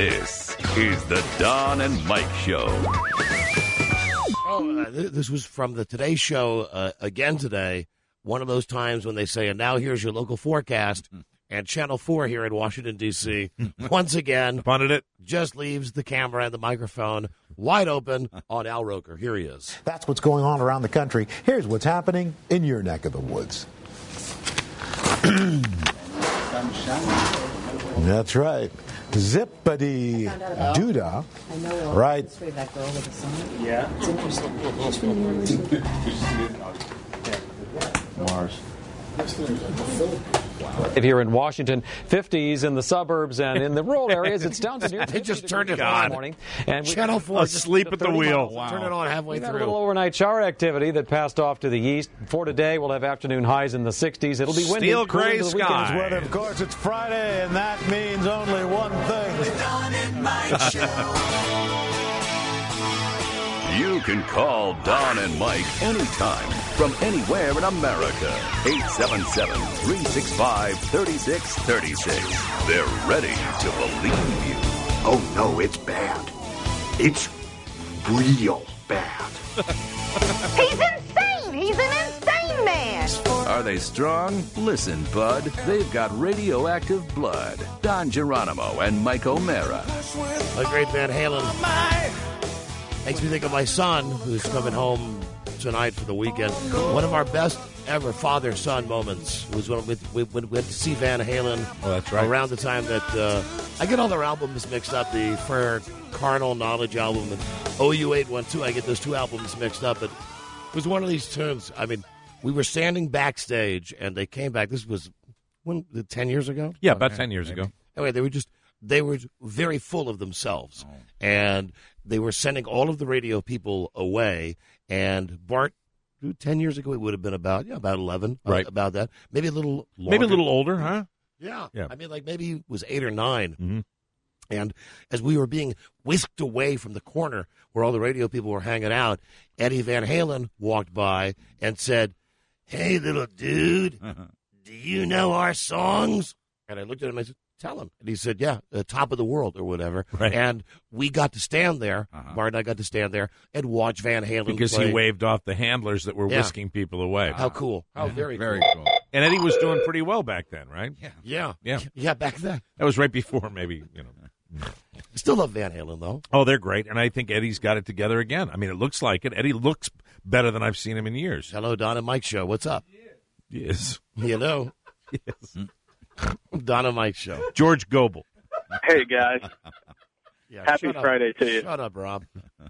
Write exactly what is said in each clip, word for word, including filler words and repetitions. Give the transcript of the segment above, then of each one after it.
This is the Don and Mike Show. Oh, uh, th- this was from the Today Show uh, again today. One of those times when they say, and now here's your local forecast. And Channel four here in Washington, D C, once again, Punted it. just leaves the camera and the microphone wide open on Al Roker. Here he is. That's what's going on around the country. Here's what's happening in your neck of the woods. That's right. Zippity doodah. I know. Right. That girl with the sun. Yeah. It's interesting. Mars. Here in Washington, fifties in the suburbs and in the rural areas, it's down to near They just turned it this on. morning. And we, Channel four. Asleep at the wheel. Wow. Turn it on halfway We've had a through. little overnight shower activity that passed off to the east. For today, we'll have afternoon highs in the sixties. It'll be windy. Steel cool gray into the weekend. sky. Well, of course, it's Friday, and that means only one thing. The Don and Mike Show. You can call Don and Mike anytime from anywhere in America. eight seven seven, three six five, three six three six. They're ready to believe you. Oh, no, it's bad. It's real bad. He's insane! He's an insane man! Are they strong? Listen, bud. They've got radioactive blood. Don Geronimo and Mike O'Mara. A great Van Halen. Makes me think of my son, who's coming home tonight for the weekend. One of our best ever father-son moments was when we, we, we went to see Van Halen. Oh, that's right. Around the time that uh, I get all their albums mixed up. The For Carnal Knowledge album and O U eight one two. I get those two albums mixed up. But it was one of these tunes. I mean, we were standing backstage, and they came back. This was when ten years ago. Yeah, about ten years ago. Anyway, they were just they were very full of themselves, Oh. and they were sending all of the radio people away. And Bart, ten years ago, it would have been about yeah, about eleven, Right. about that, maybe a little, longer. Maybe a little older, huh? Yeah, Yeah. I mean, like maybe he was eight or nine. Mm-hmm. And as we were being whisked away from the corner where all the radio people were hanging out, Eddie Van Halen walked by and said, "Hey, little dude, do you know our songs?" And I looked at him and I said, "Tell him." And he said, "Yeah, uh, Top of the World or whatever." Right. And we got to stand there, Uh-huh. Bart and I got to stand there and watch Van Halen Because play. he waved off the handlers that were Yeah. whisking people away. How cool. How very, Very cool. cool. And Eddie was doing pretty well back then, right? Yeah. Yeah. Yeah. Yeah, back then. That was right before maybe, you know. Still love Van Halen, though. Oh, they're great. And I think Eddie's got it together again. I mean, it looks like it. Eddie looks better than I've seen him in years. Hello, Don and Mike Show. What's up? Yes. You know. Yes. Don and Mike Show. George Goebel. Hey, guys. Yeah, Happy shut up. Friday to you. Shut up, Rob.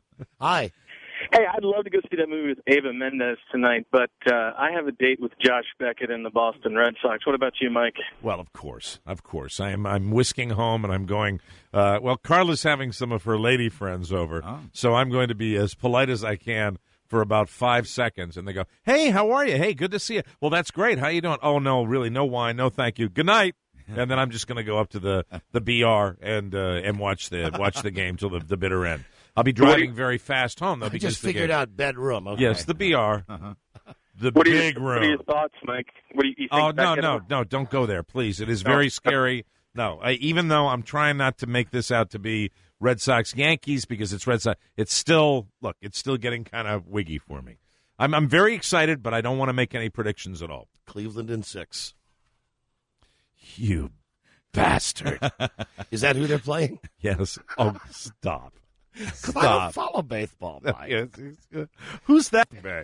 Hi. Hey, I'd love to go see that movie with Ava Mendes tonight, but uh, I have a date with Josh Beckett and the Boston Red Sox. What about you, Mike? Well, of course, of course. I am. I'm whisking home, and I'm going. Uh, well, Carla's having some of her lady friends over, Oh. so I'm going to be as polite as I can for about five seconds. And they go, "Hey, how are you? Hey, good to see you. Well, that's great. How you doing? Oh, no, really, no wine, no, thank you. Good night." And then I'm just going to go up to the the B R and uh, and watch the watch the game till the, the bitter end. I'll be driving very fast home though. I Because just the figured game- out bedroom. Okay. Yes, the B R, Uh-huh. the What are, big your, room. what are your thoughts, Mike? What do you, you think? Oh, no, Beckett no, will- no, don't go there, please. It is No. very scary. No, I, even though I'm trying not to make this out to be Red Sox Yankees because it's Red Sox, it's still, look, it's still getting kind of wiggy for me. I'm, I'm very excited, but I don't want to make any predictions at all. Cleveland in six. You bastard. Is that who they're playing? Yes. Oh, stop. Because I don't follow baseball, Mike. Yes, yes. Who's that man?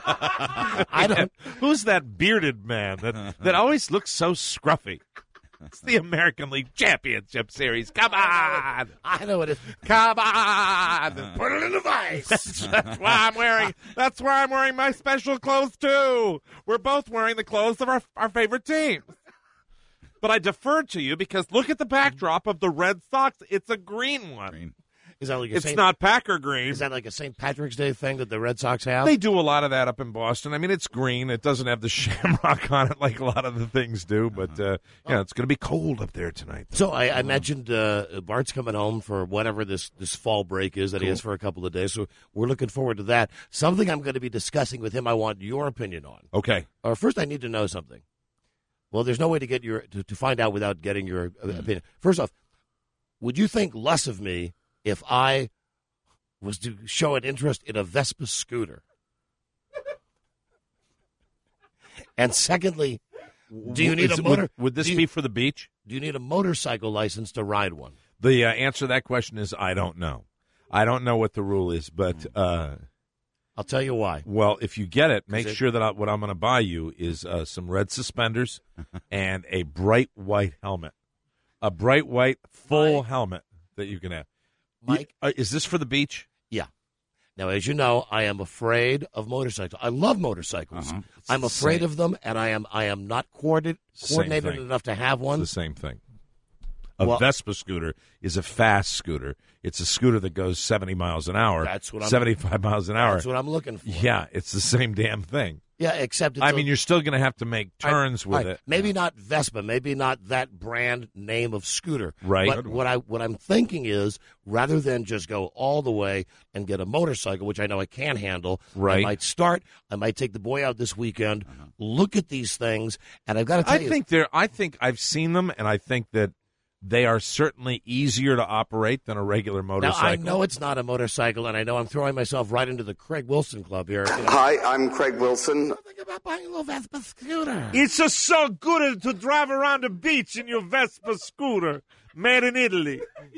I don't. Who's that bearded man that, that always looks so scruffy? It's the American League Championship Series. Come on. I know it is. Come on. Put it in the vice. That's, that's why I'm wearing. That's why I'm wearing my special clothes too. We're both wearing the clothes of our our favorite teams. But I deferred to you because look at the backdrop of the Red Sox. It's a green one. Green. Is that like a It's Saint not Packer green. Is that like a Saint Patrick's Day thing that the Red Sox have? They do a lot of that up in Boston. I mean, it's green. It doesn't have the shamrock on it like a lot of the things do. But, uh, yeah, it's going to be cold up there tonight. So I, I mentioned uh, Bart's coming home for whatever this, this fall break is that he has for a couple of days. So we're looking forward to that. Something I'm going to be discussing with him I want your opinion on. Okay. Or first I need to know something. Well, there's no way to get your to, to find out without getting your uh, opinion. First off, would you think less of me if I was to show an interest in a Vespa scooter? And secondly, do you need Is a it- motor? Would, would this do you- be for the beach? Do you need a motorcycle license to ride one? The uh, answer to that question is I don't know. I don't know what the rule is, but uh, I'll tell you why. well, if you get it, make it- sure that I, what I'm going to buy you is uh, some red suspenders and a bright white helmet, a bright white full Mike. helmet that you can have. Mike? You- uh, is this for the beach? Yeah. Now, as you know, I am afraid of motorcycles. I love motorcycles. Uh-huh. I'm afraid Same. of them, and I am I am not coordinated, Same coordinated thing. enough to have It's one. the same thing. A Well- Vespa scooter is a fast scooter. It's a scooter that goes seventy miles an hour. That's what I'm- seventy-five miles an hour. That's what I'm looking for. Yeah, it's the same damn thing. Yeah, except it's I a- mean, you're still going to have to make turns All with right, it. Maybe not Vespa, maybe not that brand name of scooter. Right. But what I what I'm thinking is, rather than just go all the way and get a motorcycle, which I know I can handle, Right. I might start. I might take the boy out this weekend. Look at these things, and I've got to tell I you, think they're. I think I've seen them, and I think that they are certainly easier to operate than a regular now motorcycle. I know it's not a motorcycle, and I know I'm throwing myself right into the Craig Wilson Club here. You know, Hi, I'm Craig Wilson. think about buying a little Vespa scooter. It's a so good to drive around the beach in your Vespa scooter, made in Italy.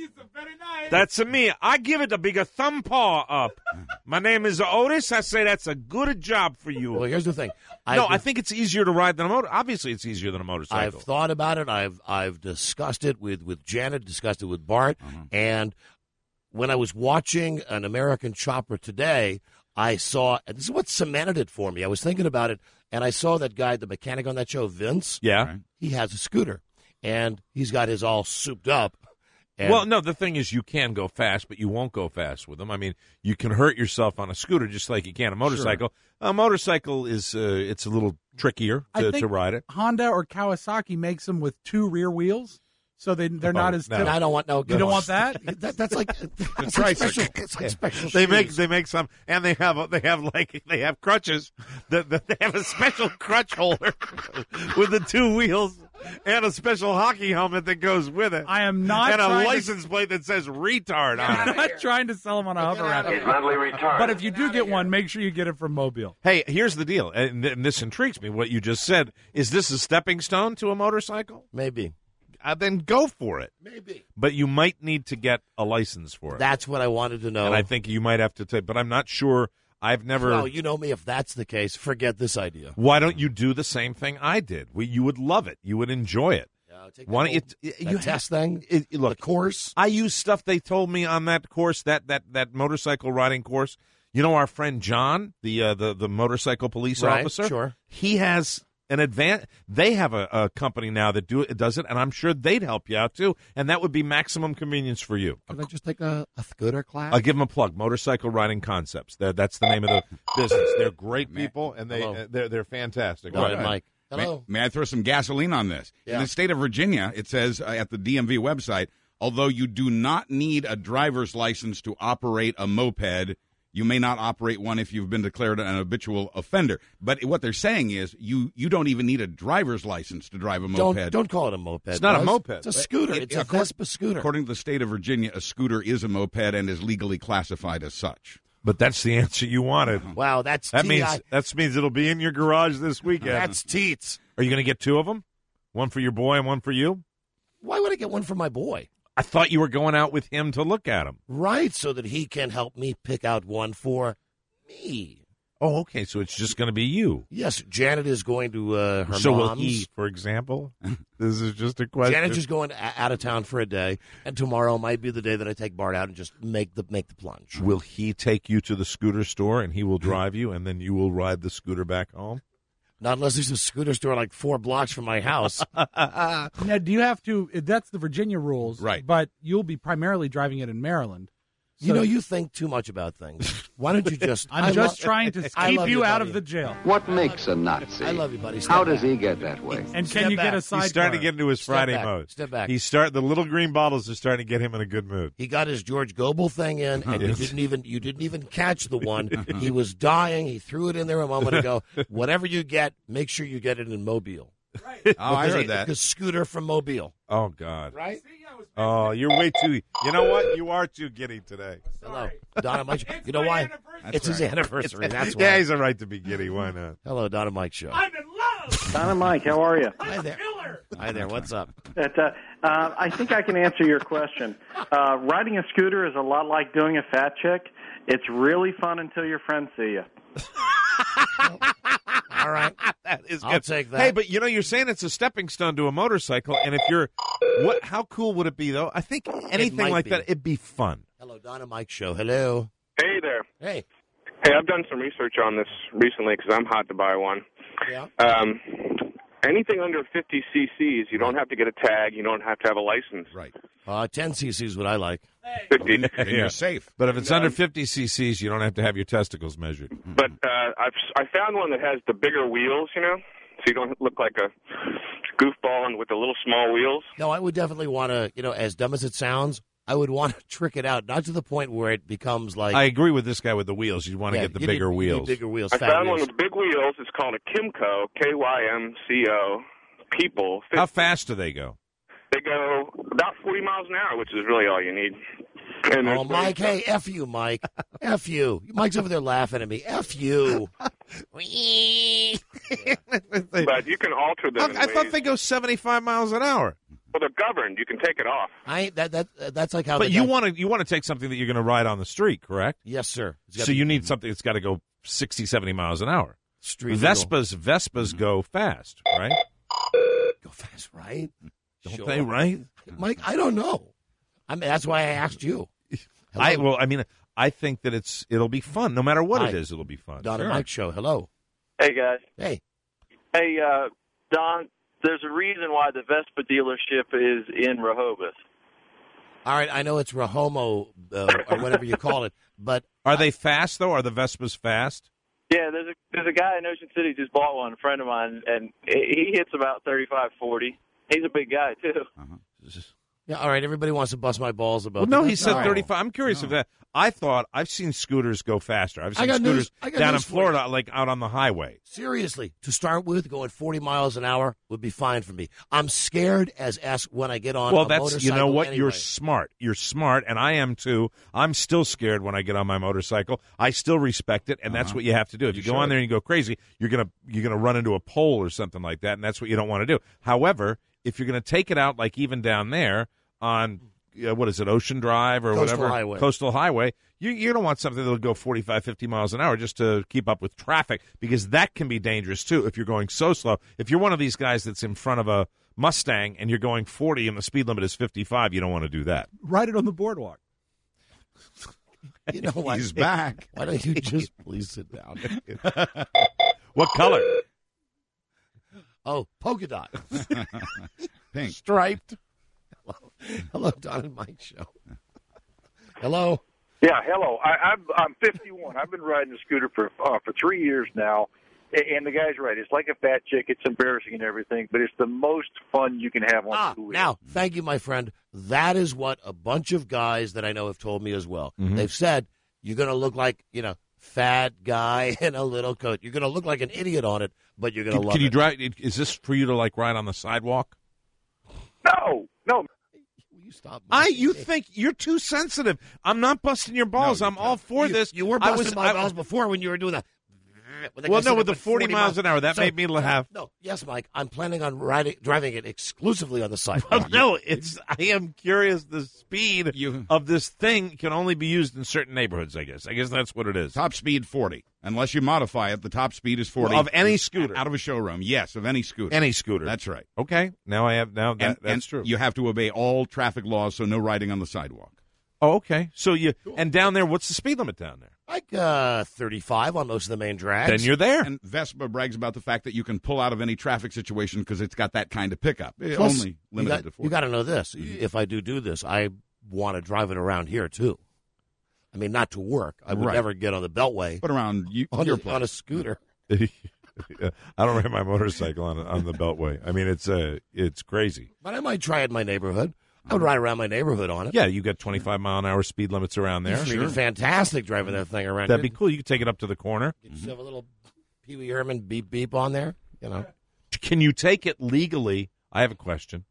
That's a me. I give it a bigger thumb paw up. My name is Otis. I say that's a good job for you. Well, here's the thing. no, I've I think it's easier to ride than a motor. Obviously, it's easier than a motorcycle. I've thought about it. I've I've discussed it with, with Janet, discussed it with Bart, and when I was watching An American Chopper today, I saw, and this is what cemented it for me. I was thinking about it, and I saw that guy, the mechanic on that show, Vince. yeah. He has a scooter, and he's got his all souped up. And Well, no, the thing is you can go fast, but you won't go fast with them. I mean, you can hurt yourself on a scooter just like you can a motorcycle. A motorcycle is uh, it's a little trickier I to, think to ride it. Honda or Kawasaki makes them with two rear wheels, so they they're not Oh, as. no. and I don't want no. You don't want that? that that's like that's like special. It's like special. They make shoes. they make some, and they have they have like they have crutches. That that they have a special crutch holder with the two wheels and a special hockey helmet that goes with it. I am not and a trying to- license plate that says retard on I'm it. not trying to sell them on a hover wrap. Mentally retarded. But if you do get one, make sure you get it from Mobile. Hey, here's the deal, and, th- and this intrigues me. What you just said is this a stepping stone to a motorcycle? Maybe, Uh, then go for it. maybe. But you might need to get a license for it. That's what I wanted to know. and I think you might have to take. But I'm not sure. I've never. Well, you know me. If that's the case, forget this idea. Why don't you do the same thing I did? We, you would love it. You would enjoy it. Uh, take Why don't you? that t- whole- you that test thing, It, it- look, the course. I use stuff they told me on that course, that that that motorcycle riding course. You know, our friend John, the uh, the the motorcycle police Right, officer. sure. He has an advan They have a, a company now that do it does it, and I'm sure they'd help you out too. And that would be maximum convenience for you. Could I just take a, a scooter class? I'll give them a plug. Motorcycle Riding Concepts. That, that's the name of the business. They're great people, and they Hello. uh, they're they're fantastic. Go Go ahead, ahead. Mike. Hello. May, may I throw some gasoline on this? Yeah. In the state of Virginia, it says uh, at the D M V website, although you do not need a driver's license to operate a moped, you may not operate one if you've been declared an habitual offender. But what they're saying is you, you don't even need a driver's license to drive a moped. Don't don't call it a moped. It's not a Buzz. moped. It's a scooter. It- It's a according- Vespa scooter. According to the state of Virginia, a scooter is a moped and is legally classified as such. But that's the answer you wanted. Wow, that's That T means I that means it'll be in your garage this weekend. That's teats. Are you going to get two of them? One for your boy and one for you? Why would I get one for my boy? I thought you were going out with him to look at them. Right, so that he can help me pick out one for me. Oh, okay. So it's just going to be you. Yes, Janet is going to uh, her so will mom's. he, for example? This is just a question. Janet's just going a- out of town for a day, and tomorrow might be the day that I take Bart out and just make the make the plunge. Will he take you to the scooter store and he will drive you, and then you will ride the scooter back home? Not unless there's a scooter store like four blocks from my house. Now, do you have to? That's the Virginia rules, Right. But you'll be primarily driving it in Maryland. You So- know, you think too much about things. Why don't you just? I'm I just lo- trying to I keep love you you, out buddy. of the jail. What makes a Nazi? I love you, buddy. Step How does back. he get that way? And Step can you get back. a sidecar? He's starting to get into his Step Friday back. mode. Step back. He's start the little green bottles are starting to get him in a good mood. He got his George Goebel thing in, and you Yes. didn't even you didn't even catch the one. He was dying. He threw it in there a moment ago. Whatever you get, make sure you get it in Mobile. Oh, I heard that. Because scooter from Mobile. Oh God! Right? Oh, you're way too. You know what? You are too giddy today. Hello, Don and Mike. You know why? That's It's his right. anniversary. That's why. Yeah, he's a right to be giddy. Why not? Hello, Don and Mike show. I'm in love. Don and Mike, how are you? Hi there. Hi there. What's up? That, uh, uh, I think I can answer your question. Uh, riding a scooter is a lot like doing a fat chick. It's really fun until your friends see you. All right. That is I'll good. take that. Hey, but you know, you're saying it's a stepping stone to a motorcycle, and if you're, what? How cool would it be, though? I think anything might like be. that, it'd be fun. Hello, Don and Mike show. Hello. Hey there. Hey. Hey, I've done some research on this recently because I'm hot to buy one. Yeah. Um, anything under fifty c c's, you don't have to get a tag. You don't have to have a license. Right. Uh, ten c c is what I like. fifty. And Yeah. you're safe. But if it's under fifty c c's, you don't have to have your testicles measured. But uh, I've I found one that has the bigger wheels, you know, so you don't look like a goofball and with the little small wheels. No, I would definitely want to, you know, as dumb as it sounds, I would want to trick it out, not to the point where it becomes like. I agree with this guy with the wheels. You want to Yeah, get the you bigger need- you need wheels. bigger wheels. I fat found wheels. one with big wheels. It's called a Kimco, K Y M C O. People. How fast do they go? They go about forty miles an hour, which is really all you need. And Oh, there's- Mike, hey, F you, Mike. F you. Mike's over there laughing at me. F you. But you can alter them. in I, I thought ways- they go seventy-five miles an hour. Well, they're governed. You can take it off. I that that that's like how. But the you guy- want to you want to take something that you're going to ride on the street, correct? Yes, sir. It's gotta So be you need something that's got to go sixty, seventy miles an hour. street legal. Vespas Vespas go fast, right? Go fast, right? Don't Sure. they, right? Mike, I don't know. I mean, that's why I asked you. Hello. I well, I mean, I think that it's it'll be fun. No matter what Hi. it is, it'll be fun. Don and Mike show. Hello. Hey, guys. Hey. Hey, uh, Don, there's a reason why the Vespa dealership is in Rehoboth. All right, I know it's Rahomo uh, or whatever you call it, but Are they fast though? Are the Vespas fast? Yeah, there's a there's a guy in Ocean City just bought one, a friend of mine, and he hits about thirty-five, forty. He's a big guy, too. Uh-huh. yeah, all right. Everybody wants to bust my balls about. Well, no, that. he That's said all right. thirty-five. I'm curious if that. I thought I've seen scooters go faster. I've I seen got scooters news- I got down in news for Florida, like out on the highway. Seriously, to start with, going forty miles an hour would be fine for me. I'm scared as s when I get on. Well, a that's you know motorcycle what anyway. you're smart. You're smart, and I am too. I'm still scared when I get on my motorcycle. I still respect it, and that's Uh-huh. what you have to do. If you, You go on should. there and you go crazy, you're gonna you're gonna run into a pole or something like that, and that's what you don't want to do. However, if you're gonna take it out, like even down there on uh, what is it, Ocean Drive or Coastal whatever, Highway. Coastal Highway, you you don't want something that'll go forty-five, fifty miles an hour just to keep up with traffic, because that can be dangerous too if you're going so slow. If you're one of these guys that's in front of a Mustang and you're going forty and the speed limit is fifty-five, you don't want to do that. Ride it on the boardwalk. You know what? He's back. Why don't you just please sit down? What color? Oh, polka dot, Pink. striped. Hello, hello, Don and Mike show. Hello. Yeah, hello. I, I'm I'm fifty-one. I've been riding a scooter for uh, for three years now, A- and the guy's right. It's like a fat chick. It's embarrassing and everything, but it's the most fun you can have on Ah, two wheels. now, thank you, my friend. That is what a bunch of guys that I know have told me as well. Mhm. They've said you're going to look like, you know, fat guy in a little coat. You're going to look like an idiot on it, but you're going to Can, love can you it. drive? Is this for you to like ride on the sidewalk? No, no. You stop. I you think you're too sensitive. I'm not busting your balls. No, I'm all for you, this. You were I busting was, my I- balls before when you were doing that. When the Well, guy no, said with it the forty miles an hour, that made me laugh. No, yes, Mike. I'm planning on riding, driving it exclusively on the sidewalk. No, it's. I am curious. The speed You- of this thing can only be used in certain neighborhoods. I guess. I guess that's what it is. Top speed forty. Unless you modify it, the top speed is forty. Of any scooter. Out of a showroom. Yes, of any scooter. Any scooter. That's right. Okay. Now I have. Now that, And, that's and true. You have to obey all traffic laws, so no riding on the sidewalk. Oh, okay. So you and down there, what's the speed limit down there? Like uh, thirty-five on most of the main drags. Then you're there. And Vespa brags about the fact that you can pull out of any traffic situation because it's got that kind of pickup. It Plus, only you limited got, to forty. You got to know this. If I do do this, I want to drive it around here too. I mean, not to work. I would Right. never get on the Beltway But around you, on, your a, place. on a scooter. I don't ride my motorcycle on on the Beltway. I mean, it's uh, it's crazy. But I might try it in my neighborhood. I would ride around my neighborhood on it. Yeah, you got twenty-five mile an hour speed limits around there. It's freaking fantastic driving that thing around. That'd be here. cool. You could take it up to the corner. You just have a little Pee Wee Herman beep beep on there. You know. Can you take it legally? I have a question.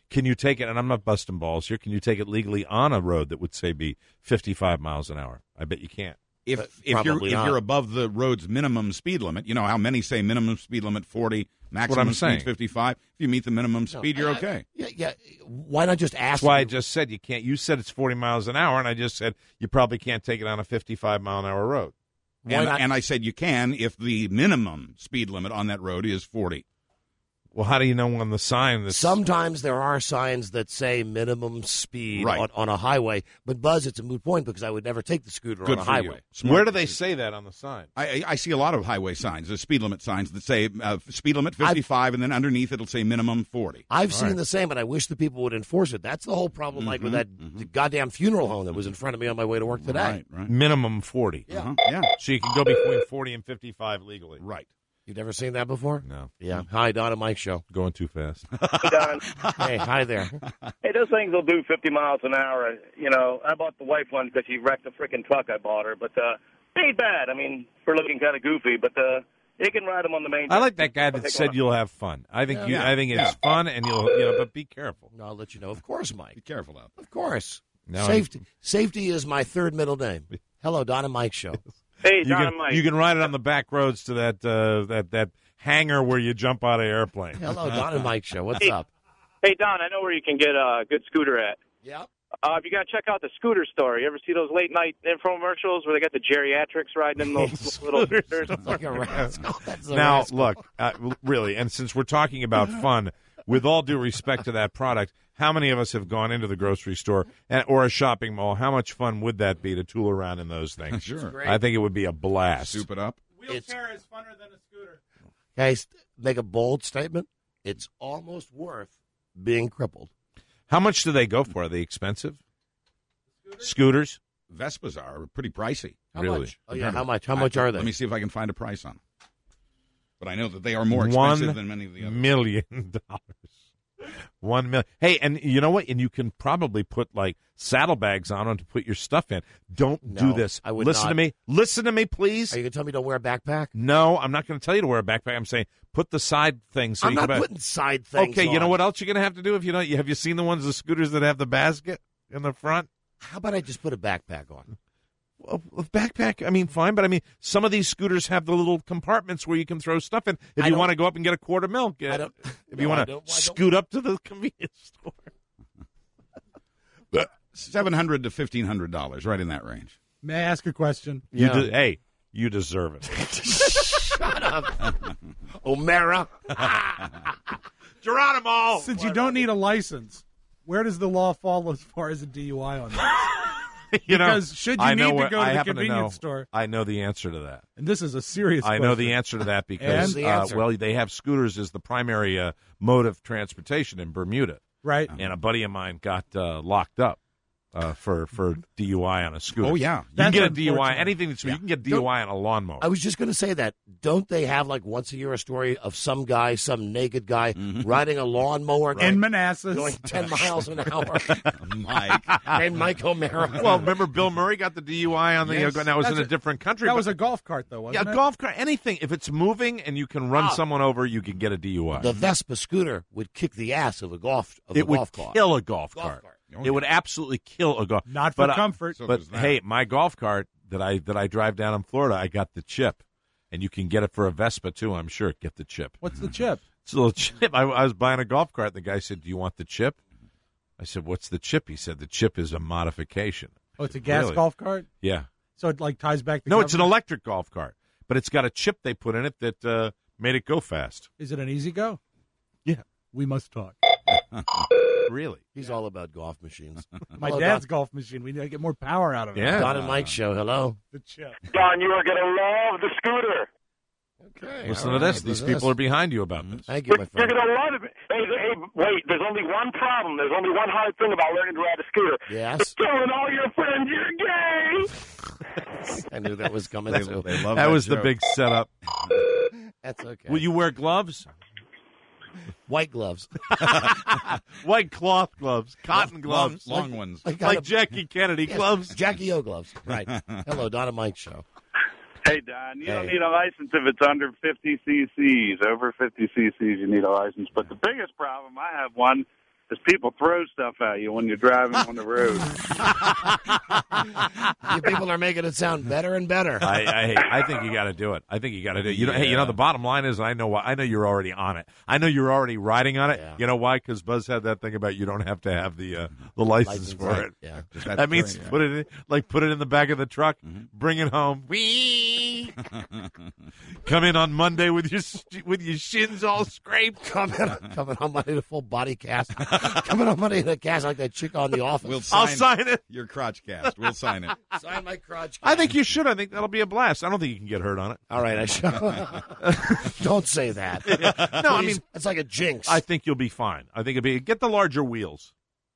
can you take it, and I'm not busting balls here, can you take it legally on a road that would, say, be fifty-five miles an hour? I bet you can't. If But if you're probably if not. you're above the road's minimum speed limit, you know how many say minimum speed limit forty, maximum I'm saying. speed fifty-five. If you meet the minimum speed, No, you're I- I- okay. Yeah, yeah. Why not just ask? That's why I you- just said you can't. You said it's forty miles an hour, and I just said you probably can't take it on a fifty-five mile an hour road. Why And, not- and I said you can if the minimum speed limit on that road is forty. Well, how do you know on the sign that's Sometimes there are signs that say minimum speed Right. on, on a highway, but Buzz, it's a moot point because I would never take the scooter Good on a for highway. you. Smart. Where do they say that on the sign? I, I I see a lot of highway signs, the speed limit signs that say uh, speed limit fifty-five, and then underneath it'll say minimum forty. I've All seen right. the same, and I wish the people would enforce it. That's the whole problem, like with that the goddamn funeral home that was in front of me on my way to work today. Right, right. Minimum forty. Yeah. Uh-huh. Yeah, So you can go between forty and fifty-five legally. right. You've never seen that before? No. Yeah. Hi, Don and Mike show. Going too fast. Don. Hey, hi there. Hey, those things will do fifty miles an hour. You know, I bought the wife one because she wrecked a freaking truck I bought her, but uh, it ain't bad. I mean, for looking kind of goofy, but uh, you can ride them on the main. I like that guy I'll that take said one. you'll have fun. I think you. Yeah. I think it's Yeah. fun, and you'll. You know, but be careful. No, I'll let you know. Of course, Be Mike. careful out there. Of course. Now Safety. Safety is my third middle name. Hello, Don and Mike show. Hey, You Don can and Mike. you can ride it on the back roads to that uh, that that hangar where you jump out of airplane. Hello, Don and Mike show. What's Hey. up? Hey, Don, I know where you can get a good scooter at. Yep. Uh, you got to check out the scooter store. You ever see those late night infomercials where they got the geriatrics riding in those little scooters? Like a rascal. That's a Now, rascal. look, uh, really, and since we're talking about fun, with all due respect to that product, how many of us have gone into the grocery store and, or a shopping mall? How much fun would that be to tool around in those things? Sure. Great. I think it would be a blast. Soup it up. Wheelchair is funner than a scooter. Guys, make a bold statement. It's almost worth being crippled. How much do they go for? Are they expensive? Scooters? Vespas are pretty pricey. How Really? much? Oh, yeah, how much? How much I- are they? Let me see if I can find a price on them. But I know that they are more One expensive than many of the others. million dollars. One million. Hey, and you know what? And you can probably put like saddlebags on them to put your stuff in. Don't No, do this. I would Listen not. to me. Listen to me, please. Are you going to tell me don't wear a backpack? No, I'm not going to tell you to wear a backpack. I'm saying put the side thing. So I'm you not can putting side things Okay, you know on. what else you're going to have to do if you don't? Have you seen the ones, the scooters that have the basket in the front? How about I just put a backpack on? Well, a backpack, I mean, fine, but I mean, some of these scooters have the little compartments where you can throw stuff in. If I you don't- want to go up and get a quart of milk, uh, I don't- if you no, I want don't- to I don't- scoot up to the convenience store. Seven hundred to fifteen hundred dollars, right in that range. May I ask a question? You Yeah. de- hey, you deserve it. Shut up. O'Mara. Geronimo! Since you don't need a license, where does the law fall as far as a D U I on this? you know, Because should you I know need to where- go to I the happen to convenience know- store- I know the answer to that. And this is a serious I question. know the answer to that because, And? The uh, answer. well, they have scooters as the primary uh, mode of transportation in Bermuda. Right. And a buddy of mine got uh, locked up uh, for, for D U I on a scooter. Oh, yeah. You can That's get a D U I, unfortunate. anything that's, you can get D U I on a lawnmower. I was just going to say that. Don't they have like once a year a story of some guy, some naked guy, riding a lawnmower In going, Manassas. going ten miles an hour? Mike. Named Mike O'Mara. Well, remember Bill Murray got the D U I on the, Yes. uh, that was That's in a a- different country. That but- was a golf cart, though, yeah, wasn't it? golf cart, anything. If it's moving and you can run Ah. someone over, you can get a D U I. The Vespa scooter would kick the ass of a golf of it a would golf cart. kill a golf, Golf cart. cart. Oh, It would absolutely kill a golf. Not for but, uh, comfort. So but does that. hey, my golf cart that I that I drive down in Florida, I got the chip, and you can get it for a Vespa too. I'm sure. Get the chip. What's the chip? It's a little chip. I, I was buying a golf cart. The guy said, "Do you want the chip?" I said, "What's the chip?" He said, "The chip is a modification." Oh, it's a gas Really? golf cart? Yeah. So it, like, ties back the No, it's an government? electric golf cart, but it's got a chip they put in it that uh, made it go fast. Is it an easy go? Yeah. We must talk. Really? He's all about golf machines. My Hello, dad's Don. golf machine. We need to get more power out of it. Yeah. Don and Mike show. Hello. The chip. Don, you are going to love the scooter. Okay. Listen all to right. this. These Listen to people are this. behind you about this. Thank you, my You're friend. going to love it. Hey, hey, wait, there's only one problem. There's only one hard thing about learning to ride a scooter. Yes. Telling all your friends you're gay. I knew that was coming They, too. they love That that was the joke. big setup. That's okay. Will you wear gloves? White gloves. White cloth gloves, cotton gloves, long, long ones. Like, like Jackie Kennedy Yes, gloves. Jackie O gloves. Right. Hello, Don and Mike show. Hey, Don, you don't Hey. need a license if it's under fifty c c's. Over fifty c c's, you need a license. But the biggest problem, I have one, is people throw stuff at you when you're driving on the road. You people are making it sound better and better. I, I I think you got to do it. I think you got to do it. You know, hey, you know the bottom line is I know why. I know you're already on it. I know you're already riding on it. Yeah. You know why? Because Buzz had that thing about you don't have to have the uh, the license, License, for right. it. Yeah. Just that That means thing, yeah. put it in, like put it in the back of the truck, Mm-hmm. bring it home. Whee! Come in on Monday with your with your shins all scraped. Coming, coming on Monday in a full body cast. Coming on Monday in a cast like that chick on The Office. We'll sign I'll sign it. Your crotch cast. We'll sign it. Sign my crotch. I think you should. I think that'll be a blast. I don't think you can get hurt on it. All right, I shall. Don't say that. No, I mean it's like a jinx. I think you'll be fine. I think it'll be get the larger wheels.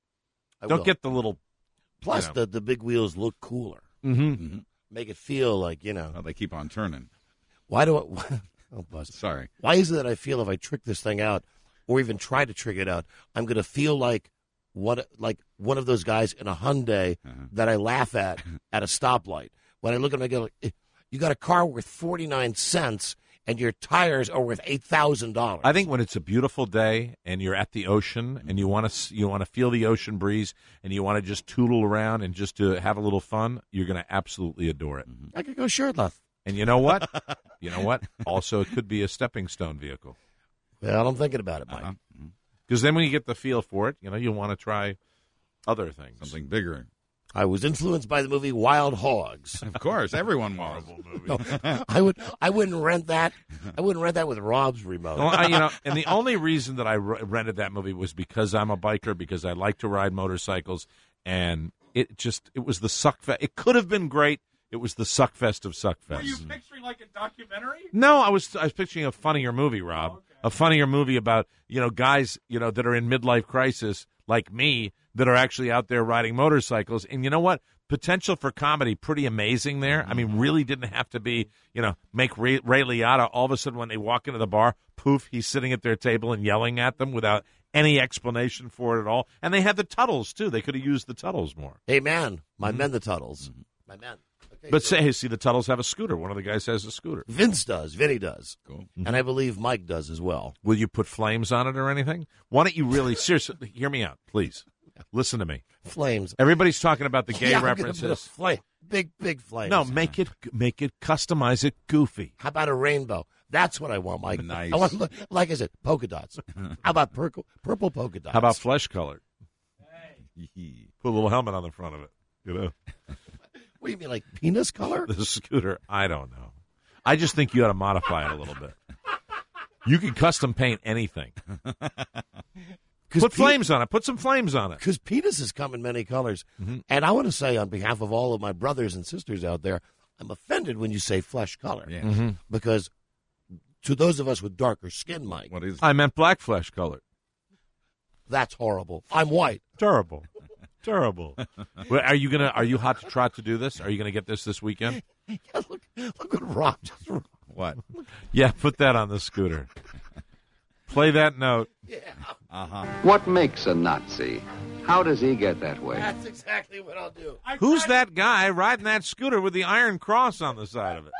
I Don't will. get the little. Plus, you know. the the big wheels look cooler. Mm-hmm. Make it feel like you know. Oh, they keep on turning. Why do I? Oh, Buzz. Sorry. Why is it that I feel if I trick this thing out, or even try to trick it out, I'm going to feel like what, like one of those guys in a Hyundai Uh-huh. that I laugh at at a stoplight. When I look at them, I go, like, eh, "You got a car worth forty nine cents, and your tires are worth eight thousand dollars." I think when it's a beautiful day and you're at the ocean and you want to you want to feel the ocean breeze and you want to just tootle around and just to have a little fun, you're going to absolutely adore it. I could go shirtless. And you know what? You know what? Also, it could be a stepping stone vehicle. Well, I'm thinking about it, Mike. Uh-huh. Because then when you get the feel for it, you know, you'll want to try other things. Something bigger. I was influenced by the movie Wild Hogs. Of course, everyone was. No, I would. I wouldn't rent that. I wouldn't rent that with Rob's remote. Well, I, you know, and the only reason that I re- rented that movie was because I'm a biker, because I like to ride motorcycles, and it just it was the suck fest. It could have been great. It was the suck fest of suck fest. Were you picturing like a documentary? No, I was I was picturing a funnier movie, Rob. Oh, okay. A funnier movie about, you know, guys, you know, that are in midlife crisis like me that are actually out there riding motorcycles. And you know what? Potential for comedy pretty amazing there. I mean, really didn't have to be, you know, make Ray, Ray Liotta all of a sudden when they walk into the bar, poof, he's sitting at their table and yelling at them without any explanation for it at all. And they had the Tuttles, too. They could have used the Tuttles more. Hey, man, my Mm-hmm. men, the Tuttles. My men. Okay, But so say, hey, see, the Tuttles have a scooter. One of the guys has a scooter. Vince does. Vinny does. Cool. And I believe Mike does as well. Will you put flames on it or anything? Why don't you really, seriously, hear me out, please. Listen to me. Flames. Everybody's talking about the gay Yeah, I'm gonna put a references. flame. Big, big flames. No, make it, make it, customize it goofy. How about a rainbow? That's what I want, Mike. Nice. I want, like I said, polka dots. How about purple, purple polka dots? How about flesh colored? Hey. Put a little helmet on the front of it. You know, What do you mean, like penis color? the scooter. I don't know. I just think you ought to modify it a little bit. You can custom paint anything. Put pe- flames on it. Put some flames on it. Because penises come in many colors. Mm-hmm. And I want to say, on behalf of all of my brothers and sisters out there, I'm offended when you say flesh color. Yeah. Mm-hmm. Because to those of us with darker skin, Mike, What is I meant black flesh colored. that's horrible. I'm white. Terrible. Terrible. Well, are you gonna? Are you hot to trot to do this? Are you gonna get this this weekend? Yeah, look, look what Rob just wrote. what? Yeah, put that on the scooter. Play that note. Yeah, Uh-huh. What makes a Nazi? How does he get that way? that's exactly what I'll do. Who's that guy riding that scooter with the iron cross on the side of it?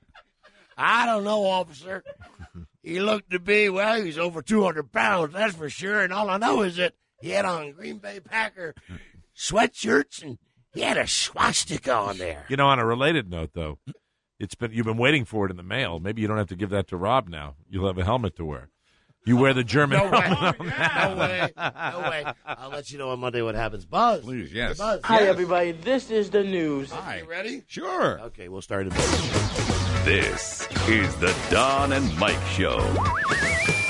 I don't know, officer. He looked to be, well, he was over two hundred pounds, that's for sure. And all I know is that he had on Green Bay Packer sweatshirts and he had a swastika on there. You know, on a related note, though, it's been you've been waiting for it in the mail. Maybe you don't have to give that to Rob now. You'll have a helmet to wear. You wear the German No way. helmet. No way. No way. I'll let you know on Monday what happens. Buzz. Please, yes. Buzz. Hi, Yes. everybody. This is the news. Hi. You ready? Sure. Okay, we'll start it. This is the Don and Mike Show.